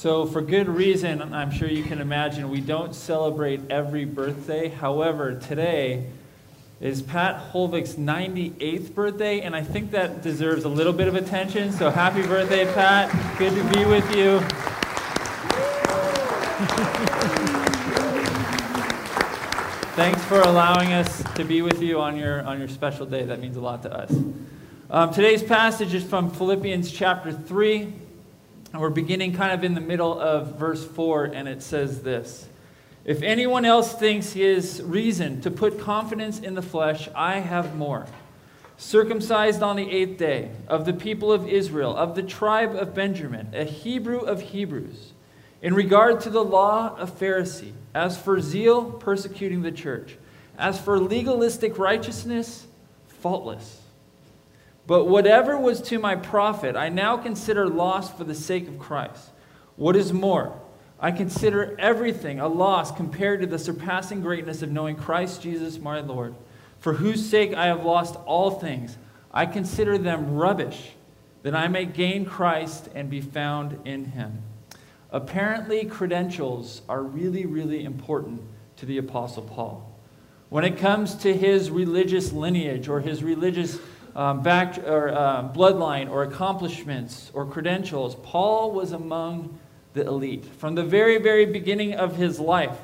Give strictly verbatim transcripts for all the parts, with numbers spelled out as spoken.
So for good reason, I'm sure you can imagine, we don't celebrate every birthday. However, today is Pat Holvick's ninety-eighth birthday, and I think that deserves a little bit of attention. So happy birthday, Pat. Good to be with you. Thanks for allowing us to be with you on your, on your special day. That means a lot to us. Um, today's passage is from Philippians chapter three. And we're beginning kind of in the middle of verse four, and it says this. If anyone else thinks he has reason to put confidence in the flesh, I have more. Circumcised on the eighth day, of the people of Israel, of the tribe of Benjamin, a Hebrew of Hebrews. In regard to the law, a Pharisee. As for zeal, persecuting the church. As for legalistic righteousness, faultless. But whatever was to my profit, I now consider loss for the sake of Christ. What is more, I consider everything a loss compared to the surpassing greatness of knowing Christ Jesus my Lord, for whose sake I have lost all things. I consider them rubbish, that I may gain Christ and be found in him. Apparently, credentials are really, really important to the Apostle Paul. When it comes to his religious lineage or his religious um, back or uh, bloodline or accomplishments or credentials, Paul was among the elite. From the very, very beginning of his life,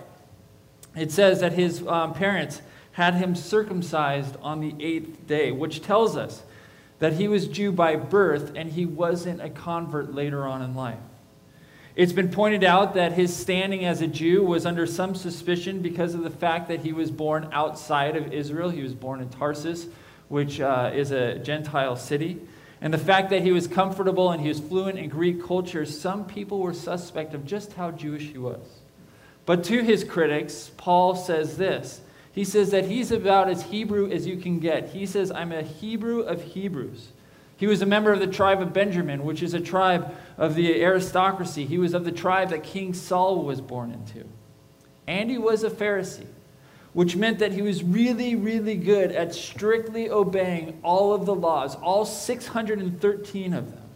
it says that his um, parents had him circumcised on the eighth day, which tells us that he was Jew by birth and he wasn't a convert later on in life. It's been pointed out that his standing as a Jew was under some suspicion because of the fact that he was born outside of Israel. He was born in Tarsus, which uh, is a Gentile city. And the fact that he was comfortable and he was fluent in Greek culture, some people were suspect of just how Jewish he was. But to his critics, Paul says this. He says that he's about as Hebrew as you can get. He says, I'm a Hebrew of Hebrews. He was a member of the tribe of Benjamin, which is a tribe of the aristocracy. He was of the tribe that King Saul was born into. And he was a Pharisee, which meant that he was really, really good at strictly obeying all of the laws, all six hundred thirteen of them.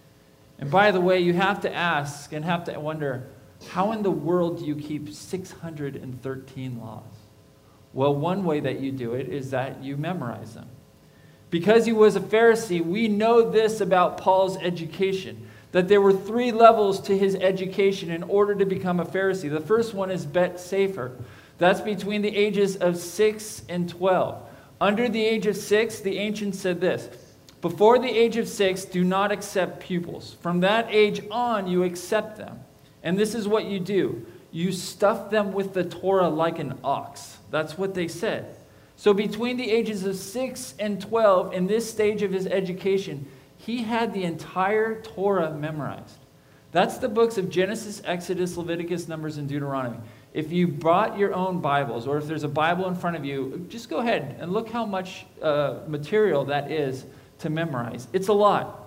And by the way, you have to ask and have to wonder, how in the world do you keep six hundred thirteen laws? Well, one way that you do it is that you memorize them. Because he was a Pharisee, we know this about Paul's education, that there were three levels to his education in order to become a Pharisee. The first one is Bet Sefer. That's between the ages of six and twelve. Under the age of six, the ancients said this, before the age of six, do not accept pupils. From that age on, you accept them. And this is what you do. You stuff them with the Torah like an ox. That's what they said. So between the ages of six and twelve, in this stage of his education, he had the entire Torah memorized. That's the books of Genesis, Exodus, Leviticus, Numbers, and Deuteronomy. If you brought your own Bibles, or if there's a Bible in front of you, just go ahead and look how much uh, material that is to memorize. It's a lot.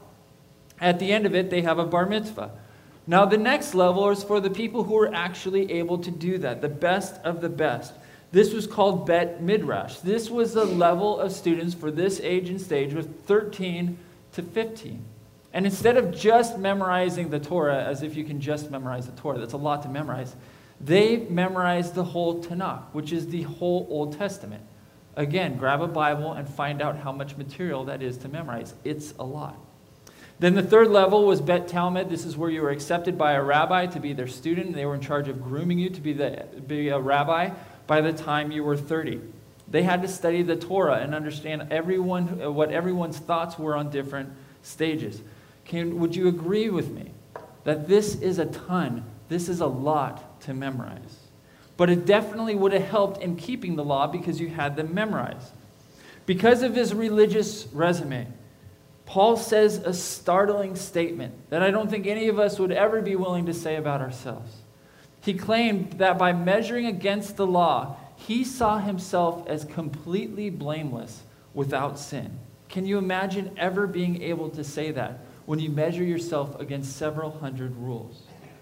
At the end of it, they have a bar mitzvah. Now, the next level is for the people who are actually able to do that, the best of the best. This was called Bet Midrash. This was the level of students for this age and stage with thirteen to fifteen. And instead of just memorizing the Torah, as if you can just memorize the Torah, that's a lot to memorize, they memorized the whole Tanakh, which is the whole Old Testament. Again, grab a Bible and find out how much material that is to memorize. It's a lot. Then the third level was Bet Talmud. This is where you were accepted by a rabbi to be their student. They were in charge of grooming you to be, the, be a rabbi by the time you were thirty. They had to study the Torah and understand everyone, what everyone's thoughts were on different stages. Can, would you agree with me that this is a ton, this is a lot to memorize? But it definitely would have helped in keeping the law because you had them memorized. Because of his religious resume, Paul says a startling statement that I don't think any of us would ever be willing to say about ourselves. He claimed that by measuring against the law, he saw himself as completely blameless without sin. Can you imagine ever being able to say that when you measure yourself against several hundred rules?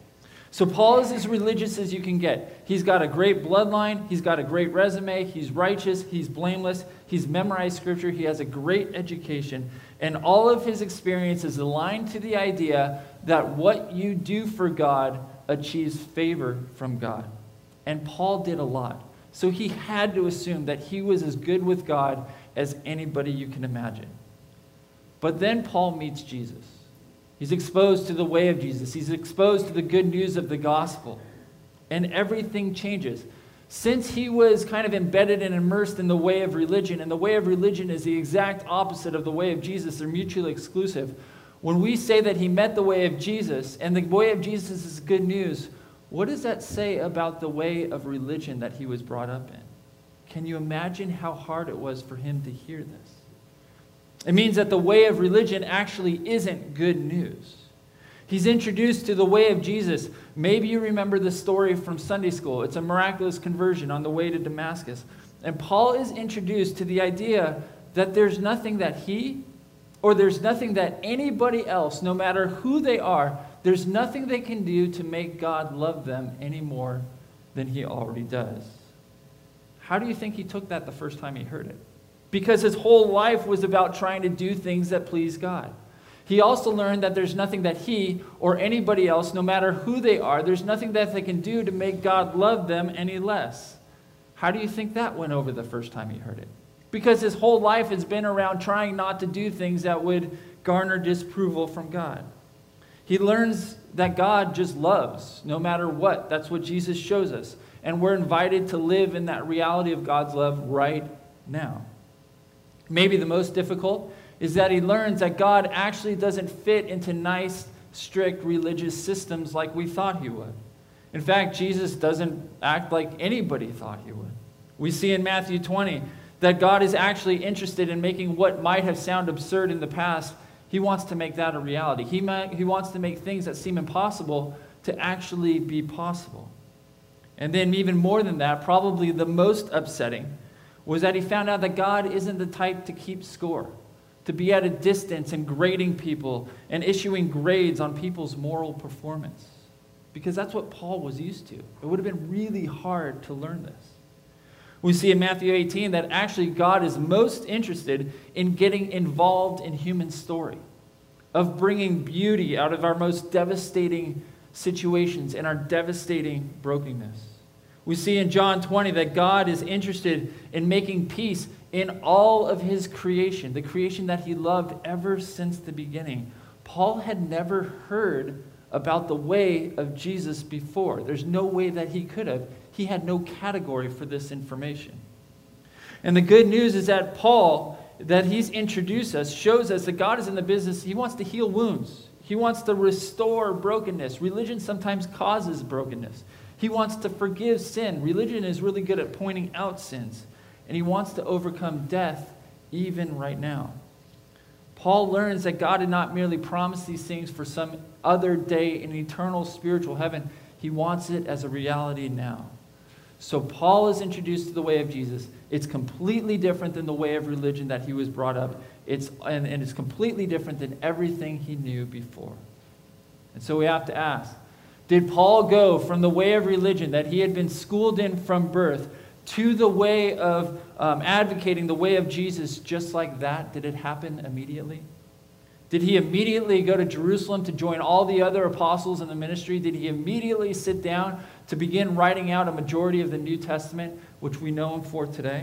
So Paul is as religious as you can get. He's got a great bloodline. He's got a great resume. He's righteous. He's blameless. He's memorized scripture. He has a great education. And all of his experience is aligned to the idea that what you do for God achieves favor from God. And Paul did a lot. So he had to assume that he was as good with God as anybody you can imagine. But then Paul meets Jesus. He's exposed to the way of Jesus. He's exposed to the good news of the gospel. And everything changes. Since he was kind of embedded and immersed in the way of religion, and the way of religion is the exact opposite of the way of Jesus, they're mutually exclusive. When we say that he met the way of Jesus, and the way of Jesus is good news, what does that say about the way of religion that he was brought up in? Can you imagine how hard it was for him to hear this? It means that the way of religion actually isn't good news. He's introduced to the way of Jesus. Maybe you remember the story from Sunday school. It's a miraculous conversion on the way to Damascus. And Paul is introduced to the idea that there's nothing that he, or there's nothing that anybody else, no matter who they are, there's nothing they can do to make God love them any more than he already does. How do you think he took that the first time he heard it? Because his whole life was about trying to do things that please God. He also learned that there's nothing that he or anybody else, no matter who they are, there's nothing that they can do to make God love them any less. How do you think that went over the first time he heard it? Because his whole life has been around trying not to do things that would garner disapproval from God. He learns that God just loves no matter what. That's what Jesus shows us. And we're invited to live in that reality of God's love right now. Maybe the most difficult is that he learns that God actually doesn't fit into nice, strict religious systems like we thought he would. In fact, Jesus doesn't act like anybody thought he would. We see in Matthew twenty that God is actually interested in making what might have sounded absurd in the past. He wants to make that a reality. He, might, he wants to make things that seem impossible to actually be possible. And then even more than that, probably the most upsetting, was that he found out that God isn't the type to keep score, to be at a distance and grading people and issuing grades on people's moral performance. Because that's what Paul was used to. It would have been really hard to learn this. We see in Matthew eighteen that actually God is most interested in getting involved in human story, of bringing beauty out of our most devastating situations and our devastating brokenness. We see in John twenty that God is interested in making peace in all of his creation, the creation that he loved ever since the beginning. Paul had never heard about the way of Jesus before. There's no way that he could have. He had no category for this information. And the good news is that Paul, that he's introduced us, shows us that God is in the business. He wants to heal wounds. He wants to restore brokenness. Religion sometimes causes brokenness. He wants to forgive sin. Religion is really good at pointing out sins. And he wants to overcome death even right now. Paul learns that God did not merely promise these things for some other day in eternal spiritual heaven. He wants it as a reality now. So Paul is introduced to the way of Jesus. It's completely different than the way of religion that he was brought up. It's, and, and it's completely different than everything he knew before. And so we have to ask, did Paul go from the way of religion that he had been schooled in from birth to the way of um, advocating the way of Jesus just like that? Did it happen immediately? Did he immediately go to Jerusalem to join all the other apostles in the ministry? Did he immediately sit down to begin writing out a majority of the New Testament, which we know him for today?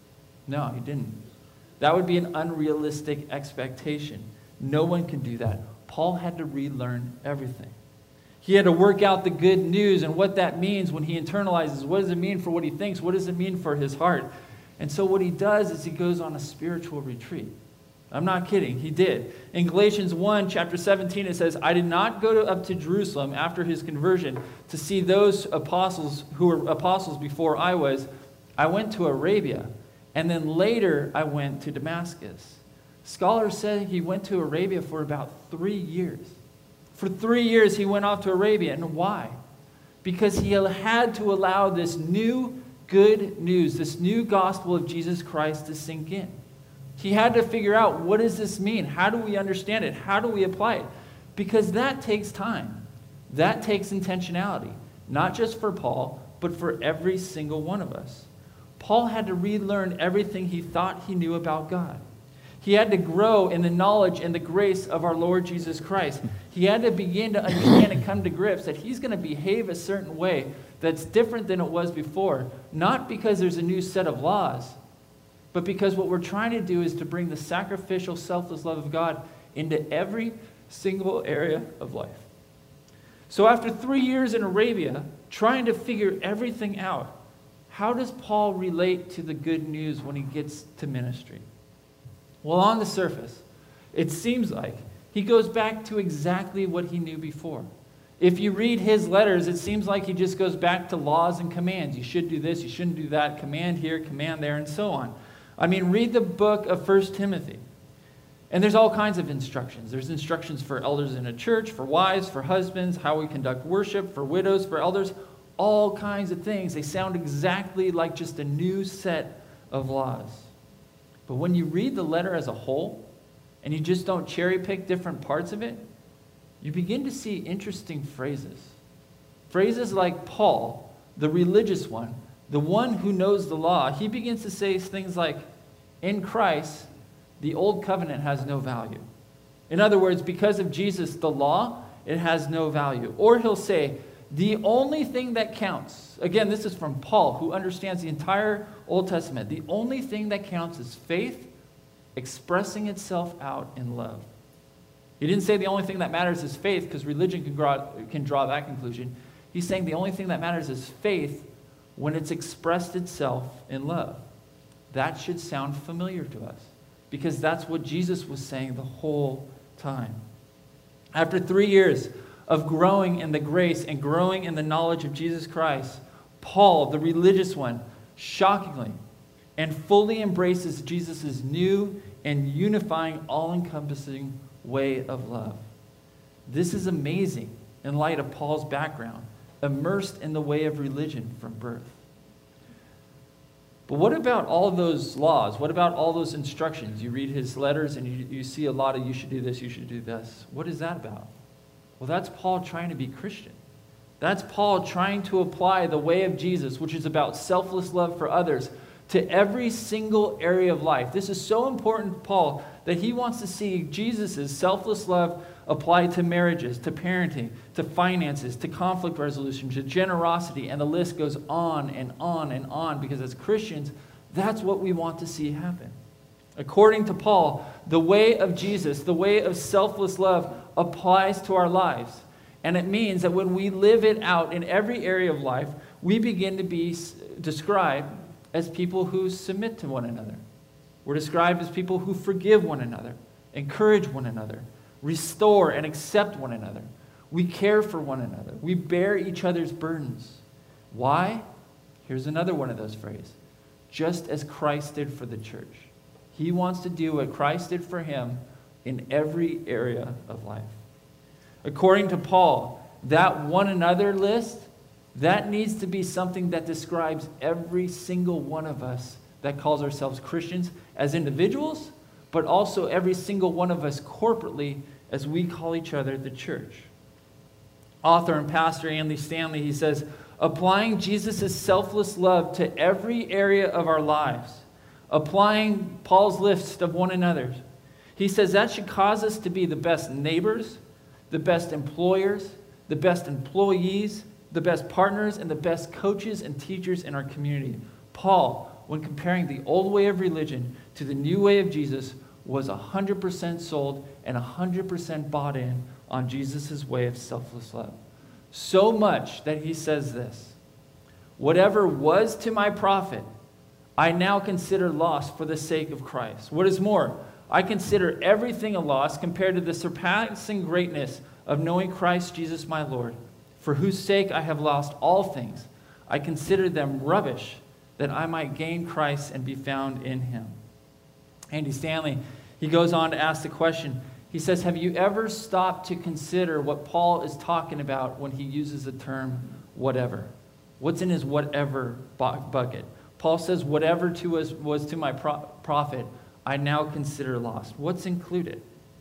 No, he didn't. That would be an unrealistic expectation. No one can do that. Paul had to relearn everything. He had to work out the good news and what that means when he internalizes. What does it mean for what he thinks? What does it mean for his heart? And so what he does is he goes on a spiritual retreat. I'm not kidding. He did. In Galatians one, chapter seventeen, it says, I did not go to, up to Jerusalem after his conversion to see those apostles who were apostles before I was. I went to Arabia, and then later I went to Damascus. Scholars say he went to Arabia for about three years. For three years he went off to Arabia. And why? Because he had to allow this new good news, this new gospel of Jesus Christ to sink in. He had to figure out, what does this mean? How do we understand it? How do we apply it? Because that takes time. That takes intentionality. Not just for Paul, but for every single one of us. Paul had to relearn everything he thought he knew about God. He had to grow in the knowledge and the grace of our Lord Jesus Christ. He had to begin to understand and come to grips that he's going to behave a certain way that's different than it was before, not because there's a new set of laws, but because what we're trying to do is to bring the sacrificial, selfless love of God into every single area of life. So after three years in Arabia, trying to figure everything out, how does Paul relate to the good news when he gets to ministry? Well, on the surface, it seems like he goes back to exactly what he knew before. If you read his letters, it seems like he just goes back to laws and commands. You should do this, you shouldn't do that, command here, command there, and so on. I mean, read the book of First Timothy. And there's all kinds of instructions. There's instructions for elders in a church, for wives, for husbands, how we conduct worship, for widows, for elders, all kinds of things. They sound exactly like just a new set of laws. But when you read the letter as a whole, and you just don't cherry pick different parts of it, you begin to see interesting phrases. Phrases like Paul, the religious one, the one who knows the law, he begins to say things like, in Christ, the old covenant has no value. In other words, because of Jesus, the law, it has no value. Or he'll say, the only thing that counts, again, this is from Paul, who understands the entire Old Testament, the only thing that counts is faith expressing itself out in love. He didn't say the only thing that matters is faith, because religion can draw, can draw that conclusion. He's saying the only thing that matters is faith when it's expressed itself in love. That should sound familiar to us, because that's what Jesus was saying the whole time. After three years of growing in the grace and growing in the knowledge of Jesus Christ, Paul, the religious one, shockingly and fully embraces Jesus' new and unifying, all-encompassing way of love. This is amazing in light of Paul's background, immersed in the way of religion from birth. But what about all those laws? What about all those instructions? You read his letters and you, you see a lot of you should do this, you should do this. What is that about? Well, that's Paul trying to be Christian. That's Paul trying to apply the way of Jesus, which is about selfless love for others, to every single area of life. This is so important to Paul that he wants to see Jesus' selfless love applied to marriages, to parenting, to finances, to conflict resolution, to generosity, and the list goes on and on and on, because as Christians, that's what we want to see happen. According to Paul, the way of Jesus, the way of selfless love, applies to our lives. And it means that when we live it out in every area of life, we begin to be described as people who submit to one another. We're described as people who forgive one another, encourage one another, restore and accept one another. We care for one another. We bear each other's burdens. Why? Here's another one of those phrases. Just as Christ did for the church. He wants to do what Christ did for him in every area of life. According to Paul, that one another list, that needs to be something that describes every single one of us that calls ourselves Christians as individuals, but also every single one of us corporately as we call each other the church. Author and pastor Andy Stanley, he says, applying Jesus' selfless love to every area of our lives, applying Paul's list of one another, he says that should cause us to be the best neighbors, the best employers, the best employees, the best partners, and the best coaches and teachers in our community. Paul, when comparing the old way of religion to the new way of Jesus, was one hundred percent sold and one hundred percent bought in on Jesus' way of selfless love. So much that he says this, whatever was to my profit, I now consider loss for the sake of Christ. What is more, I consider everything a loss compared to the surpassing greatness of knowing Christ Jesus my Lord, for whose sake I have lost all things. I consider them rubbish, that I might gain Christ and be found in him. Andy Stanley, he goes on to ask the question, he says, have you ever stopped to consider what Paul is talking about when he uses the term whatever? What's in his whatever bucket? Paul says, whatever to us was to my pro- profit, I now consider lost. What's included?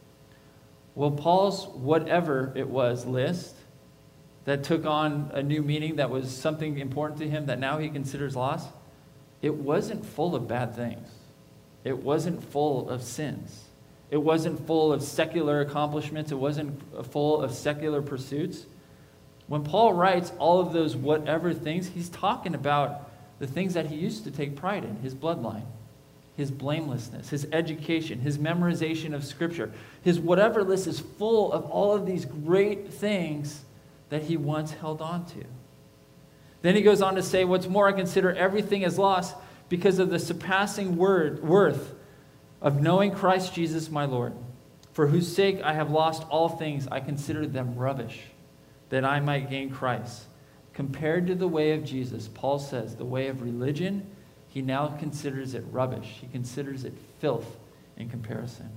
Well, Paul's whatever it was list that took on a new meaning, that was something important to him that now he considers lost, it wasn't full of bad things. it wasn't full of sins. It wasn't full of secular accomplishments. It wasn't full of secular pursuits. When Paul writes all of those whatever things, he's talking about the things that he used to take pride in, his bloodline, his blamelessness, his education, his memorization of Scripture. His whatever list is full of all of these great things that he once held on to. Then he goes on to say, what's more, I consider everything as loss because of the surpassing word, worth of knowing Christ Jesus my Lord, for whose sake I have lost all things. I consider them rubbish, that I might gain Christ. Compared to the way of Jesus, Paul says, the way of religion, he now considers it rubbish. He considers it filth in comparison.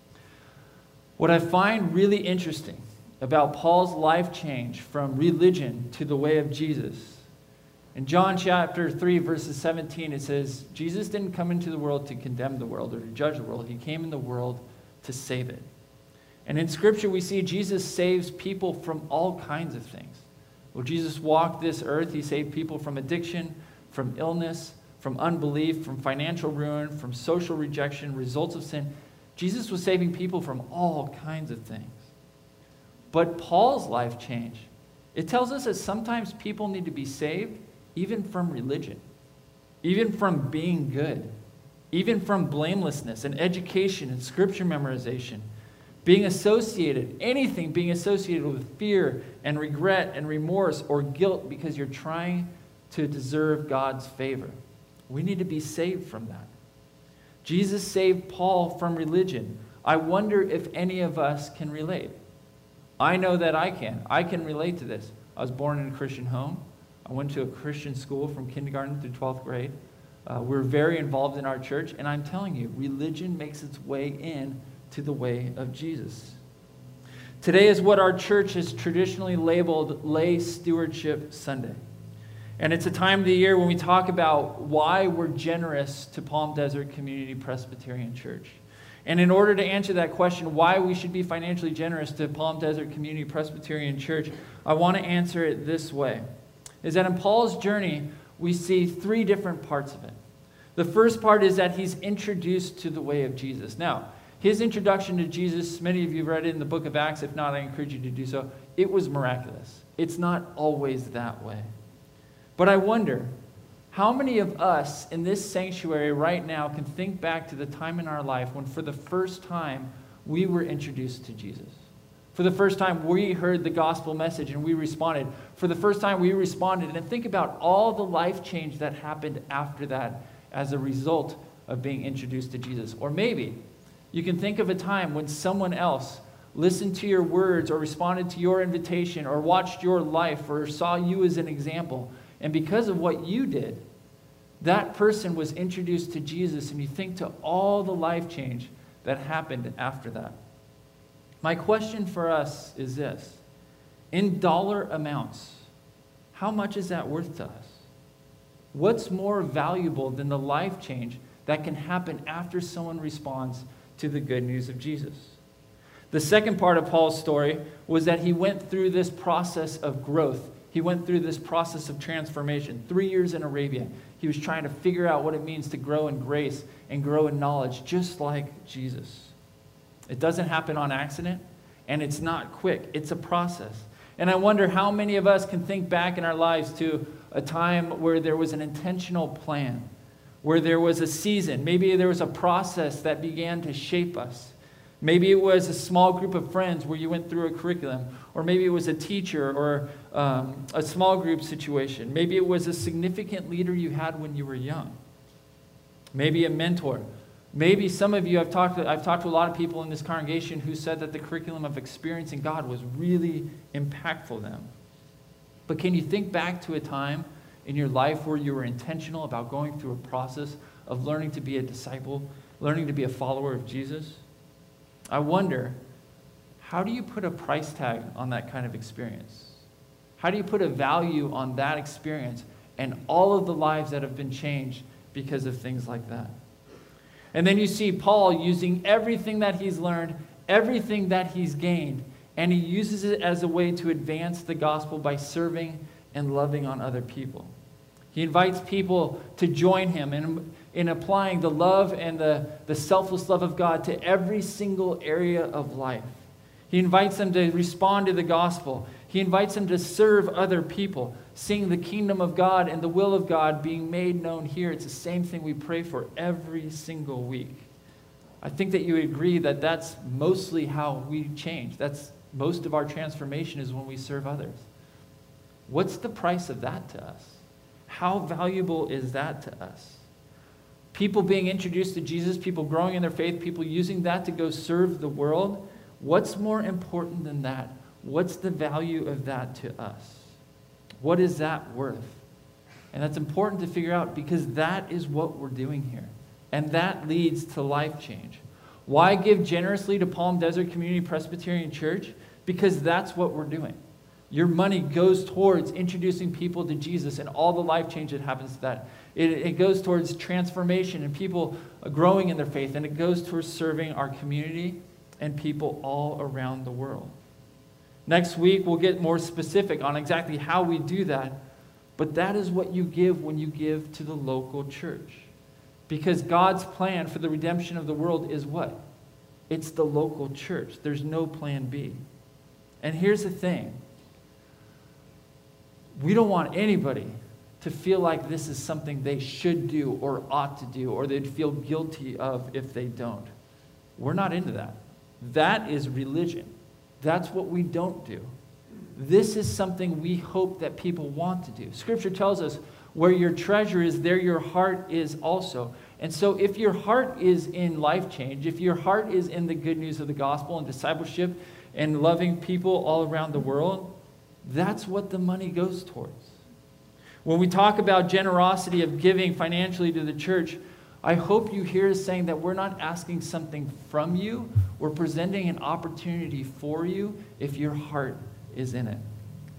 What I find really interesting about Paul's life change from religion to the way of Jesus, in John chapter three, verses seventeen, it says, Jesus didn't come into the world to condemn the world or to judge the world. He came in the world to save it. And in Scripture, we see Jesus saves people from all kinds of things. Well, Jesus walked this earth. He saved people from addiction, from illness, from unbelief, from financial ruin, from social rejection, results of sin. Jesus was saving people from all kinds of things. But Paul's life change, it tells us that sometimes people need to be saved even from religion, even from being good, even from blamelessness and education and Scripture memorization, being associated, anything being associated with fear and regret and remorse or guilt because you're trying to deserve God's favor. We need to be saved from that. Jesus saved Paul from religion. I wonder if any of us can relate. I know that I can. I can relate to this. I was born in a Christian home. I went to a Christian school from kindergarten through twelfth grade. Uh, we're very involved in our church, and I'm telling you, religion makes its way in to the way of Jesus. Today is what our church has traditionally labeled Lay Stewardship Sunday. And it's a time of the year when we talk about why we're generous to Palm Desert Community Presbyterian Church. And in order to answer that question, why we should be financially generous to Palm Desert Community Presbyterian Church, I want to answer it this way. Is that in Paul's journey, we see three different parts of it. The first part is that he's introduced to the way of Jesus. Now, his introduction to Jesus, many of you read it in the book of Acts. If not, I encourage you to do so. It was miraculous. It's not always that way. But I wonder, how many of us in this sanctuary right now can think back to the time in our life when for the first time we were introduced to Jesus? For the first time we heard the gospel message and we responded. For the first time we responded. And think about all the life change that happened after that as a result of being introduced to Jesus. Or maybe you can think of a time when someone else listened to your words or responded to your invitation or watched your life or saw you as an example. And because of what you did, that person was introduced to Jesus, and you think to all the life change that happened after that. My question for us is this. In dollar amounts, how much is that worth to us? What's more valuable than the life change that can happen after someone responds to the good news of Jesus? The second part of Paul's story was that he went through this process of growth. He went through this process of transformation. Three years in Arabia, he was trying to figure out what it means to grow in grace and grow in knowledge, just like Jesus. It doesn't happen on accident, and it's not quick. It's a process. And I wonder how many of us can think back in our lives to a time where there was an intentional plan, where there was a season. Maybe there was a process that began to shape us. Maybe it was a small group of friends where you went through a curriculum, or maybe it was a teacher or um, a small group situation. Maybe it was a significant leader you had when you were young. Maybe a mentor. Maybe some of you, I've talked to, I've talked to a lot of people in this congregation who said that the curriculum of experiencing God was really impactful to them. But can you think back to a time in your life where you were intentional about going through a process of learning to be a disciple, learning to be a follower of Jesus? I wonder, how do you put a price tag on that kind of experience? How do you put a value on that experience and all of the lives that have been changed because of things like that? And then you see Paul using everything that he's learned, everything that he's gained, and he uses it as a way to advance the gospel by serving and loving on other people. He invites people to join him in, in applying the love and the, the selfless love of God to every single area of life. He invites them to respond to the gospel. He invites them to serve other people, seeing the kingdom of God and the will of God being made known here. It's the same thing we pray for every single week. I think that you would agree that that's mostly how we change. That's most of our transformation is when we serve others. What's the price of that to us? How valuable is that to us? People being introduced to Jesus, people growing in their faith, people using that to go serve the world. What's more important than that? What's the value of that to us? What is that worth? And that's important to figure out because that is what we're doing here. And that leads to life change. Why give generously to Palm Desert Community Presbyterian Church? Because that's what we're doing. Your money goes towards introducing people to Jesus and all the life change that happens to that. It, it goes towards transformation and people growing in their faith. And it goes towards serving our community and people all around the world. Next week, we'll get more specific on exactly how we do that. But that is what you give when you give to the local church. Because God's plan for the redemption of the world is what? It's the local church. There's no plan B. And here's the thing. We don't want anybody to feel like this is something they should do or ought to do or they'd feel guilty of if they don't. We're not into that. That is religion. That's what we don't do. This is something we hope that people want to do. Scripture tells us, where your treasure is, there your heart is also. And so if your heart is in life change, if your heart is in the good news of the gospel and discipleship and loving people all around the world, that's what the money goes towards. When we talk about generosity of giving financially to the church, I hope you hear us saying that we're not asking something from you. We're presenting an opportunity for you if your heart is in it.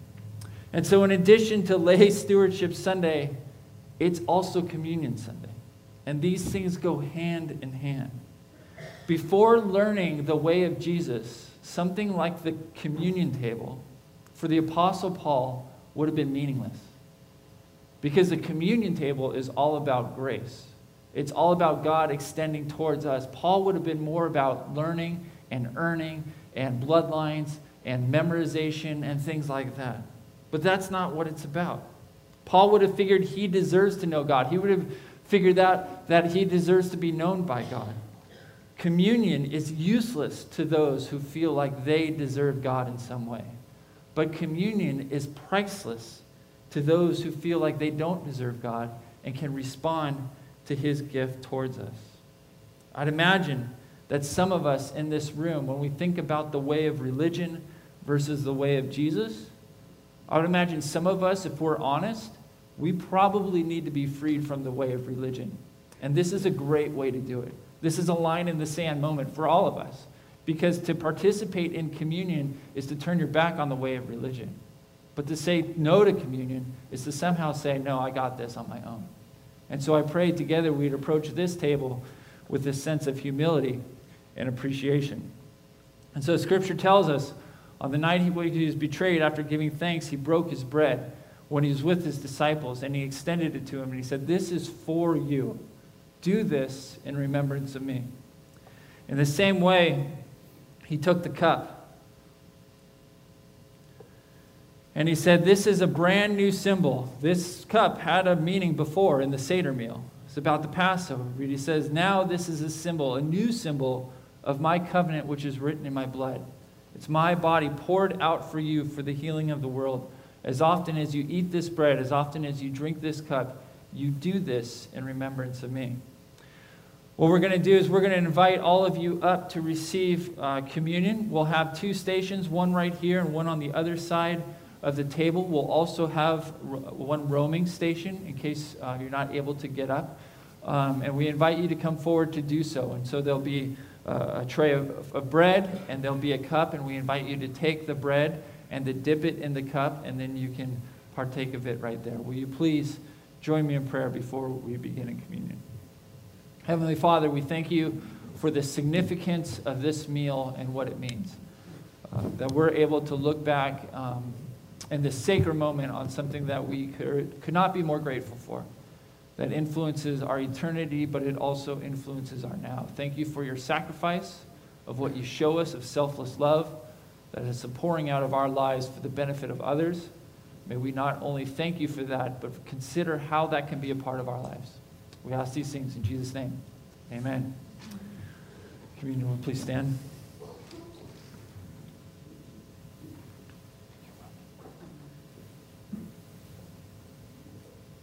And so in addition to Lay Stewardship Sunday, it's also Communion Sunday. And these things go hand in hand. Before learning the way of Jesus, something like the communion table for the Apostle Paul would have been meaningless. Because the communion table is all about grace. It's all about God extending towards us. Paul would have been more about learning and earning and bloodlines and memorization and things like that. But that's not what it's about. Paul would have figured he deserves to know God. He would have figured out that he deserves to be known by God. Communion is useless to those who feel like they deserve God in some way. But communion is priceless to those who feel like they don't deserve God and can respond to his gift towards us. I'd imagine that some of us in this room, when we think about the way of religion versus the way of Jesus, I would imagine some of us, if we're honest, we probably need to be freed from the way of religion. And this is a great way to do it. This is a line in the sand moment for all of us. Because to participate in communion is to turn your back on the way of religion. But to say no to communion is to somehow say, no, I got this on my own. And so I pray together we'd approach this table with this sense of humility and appreciation. And so Scripture tells us, on the night he was betrayed, after giving thanks, he broke his bread when he was with his disciples, and he extended it to him, and he said, this is for you. Do this in remembrance of me. In the same way, he took the cup. And he said, this is a brand new symbol. This cup had a meaning before in the Seder meal. It's about the Passover. He says, now this is a symbol, a new symbol of my covenant, which is written in my blood. It's my body poured out for you for the healing of the world. As often as you eat this bread, as often as you drink this cup, you do this in remembrance of me. What we're going to do is we're going to invite all of you up to receive uh, communion. We'll have two stations, one right here and one on the other side of the table. We'll also have one roaming station in case uh, you're not able to get up. Um, and we invite you to come forward to do so. And so there'll be uh, a tray of, of bread, and there'll be a cup, and we invite you to take the bread and to dip it in the cup, and then you can partake of it right there. Will you please join me in prayer before we begin in communion? Heavenly Father, we thank you for the significance of this meal and what it means. Uh, that we're able to look back um, in this sacred moment on something that we could, could not be more grateful for. that influences our eternity, but it also influences our now. Thank you for your sacrifice of what you show us of selfless love, that is a pouring out of our lives for the benefit of others. May we not only thank you for that, but consider how that can be a part of our lives. We ask these things in Jesus' name. Amen. Communion, please stand.